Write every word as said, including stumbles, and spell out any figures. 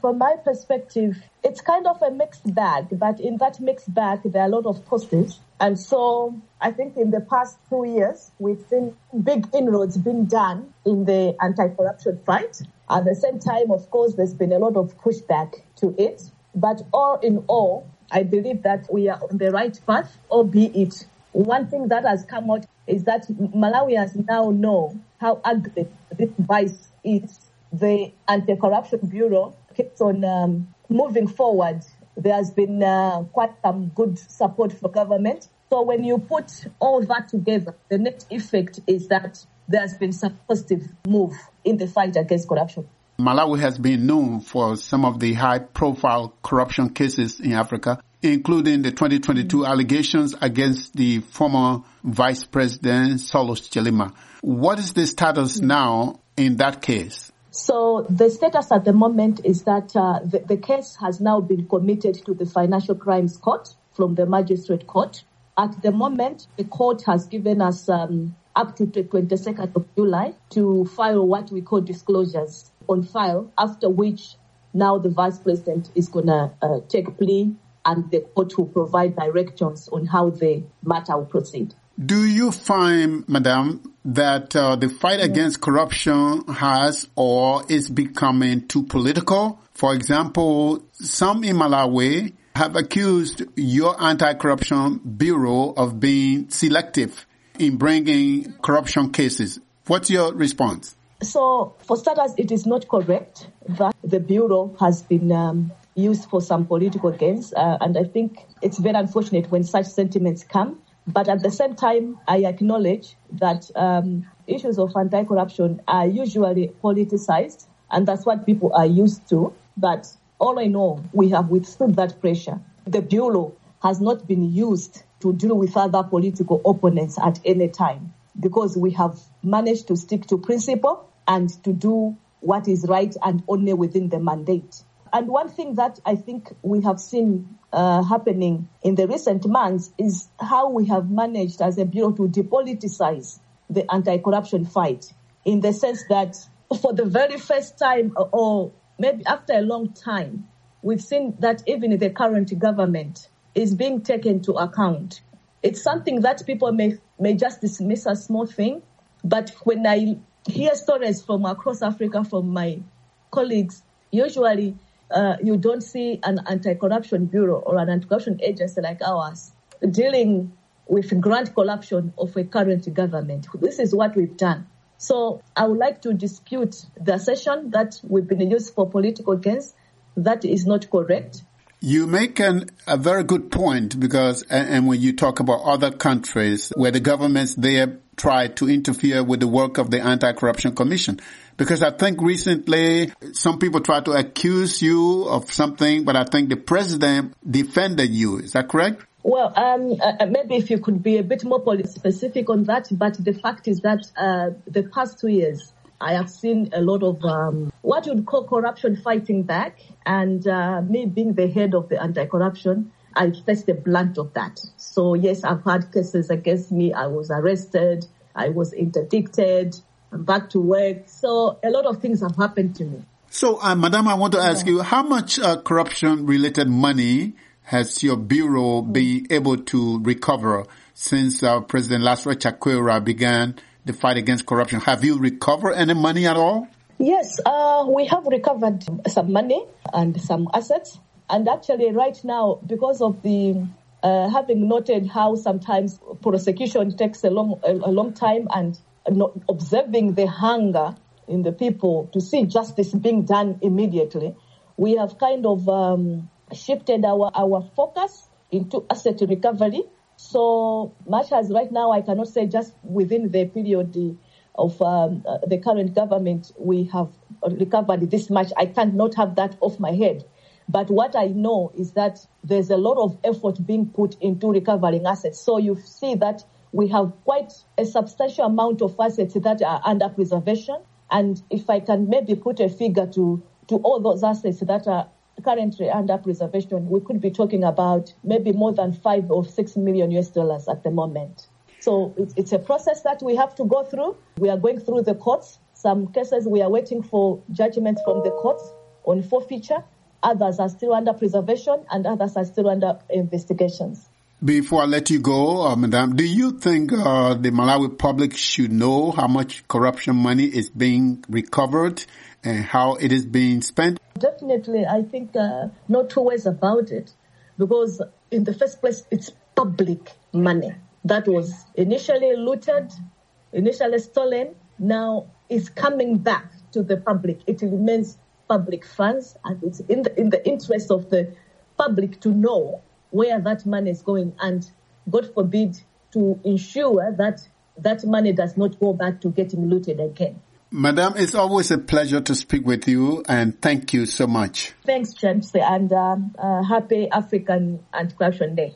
From my perspective, it's kind of a mixed bag, but in that mixed bag, there are a lot of positives. And so I think in the past two years, we've seen big inroads being done in the anti-corruption fight. At the same time, of course, there's been a lot of pushback to it. But all in all, I believe that we are on the right path, albeit one thing that has come out is that Malawians now know how ugly this vice is. The Anti-Corruption Bureau keeps on um, moving forward. There has been uh, quite some good support for government. So when you put all that together, the net effect is that there has been some positive move in the fight against corruption. Malawi has been known for some of the high-profile corruption cases in Africa, including the twenty twenty-two mm-hmm. allegations against the former Vice President Saulos Chilima. What is the status mm-hmm. now in that case? So the status at the moment is that uh, the, the case has now been committed to the Financial Crimes Court from the Magistrate Court. At the moment, the court has given us um, up to the twenty-second of July to file what we call disclosures on file, after which now the Vice President is going to uh, take plea and the court will provide directions on how the matter will proceed. Do you find, Madam, that uh, the fight yeah. against corruption has or is becoming too political? For example, some in Malawi have accused your Anti-Corruption Bureau of being selective in bringing corruption cases. What's your response? So, for starters, it is not correct that the Bureau has been um, used for some political gains. Uh, and I think it's very unfortunate when such sentiments come. But at the same time, I acknowledge that um, issues of anti-corruption are usually politicized, and that's what people are used to. But all I know, we have withstood that pressure. The Bureau has not been used to deal with other political opponents at any time, because we have managed to stick to principle and to do what is right and only within the mandate. And one thing that I think we have seen uh, happening in the recent months is how we have managed as a bureau to depoliticize the anti-corruption fight, in the sense that for the very first time, or maybe after a long time, we've seen that even the current government is being taken to account. It's something that people may, may just dismiss as a small thing, but when I hear stories from across Africa from my colleagues, usually Uh, you don't see an anti-corruption bureau or an anti-corruption agency like ours dealing with grand corruption of a current government. This is what we've done. So I would like to dispute the assertion that we've been used for political gains. That is not correct. You make an, a very good point, because, and, and when you talk about other countries where the governments there try to interfere with the work of the Anti-Corruption Commission, because I think recently some people try to accuse you of something, but I think the president defended you. Is that correct? Well, um, uh, maybe if you could be a bit more specific on that, but the fact is that uh, the past two years, I have seen a lot of um, what you'd call corruption fighting back, and uh, me being the head of the anti-corruption, I faced the blunt of that. So yes, I've had cases against me. I was arrested. I was interdicted. I'm back to work. So a lot of things have happened to me. So, uh, Madam, I want to ask yeah. you, how much uh, corruption-related money has your bureau mm. been able to recover since uh, President Lazarus Chakwera began the fight against corruption? Have you recovered any money at all? Yes, uh, we have recovered some money and some assets. And actually right now, because of the uh, having noted how sometimes prosecution takes a long, a, a long time, and not observing the hunger in the people to see justice being done immediately, we have kind of um, shifted our, our focus into asset recovery. So much as right now, I cannot say just within the period of um, uh, the current government, we have recovered this much. I cannot have that off my head. But what I know is that there's a lot of effort being put into recovering assets. So you see that we have quite a substantial amount of assets that are under preservation. And if I can maybe put a figure to, to all those assets that are currently under preservation, we could be talking about maybe more than five or six million U S dollars at the moment. So it's, it's a process that we have to go through. We are going through the courts. Some cases we are waiting for judgments from the courts. on forfeiture. Others are still under preservation, and others are still under investigations. Before I let you go, uh, Madam, do you think uh, the Malawi public should know how much corruption money is being recovered and how it is being spent? Definitely, I think uh, no two ways about it, because in the first place, it's public money that was initially looted, initially stolen, now is coming back to the public. It remains public funds, and it's in the, in the interest of the public to know where that money is going, and God forbid to ensure that that money does not go back to getting looted again. Madam, it's always a pleasure to speak with you, and thank you so much. Thanks, James, and uh, uh, happy African Anti-Corruption Day.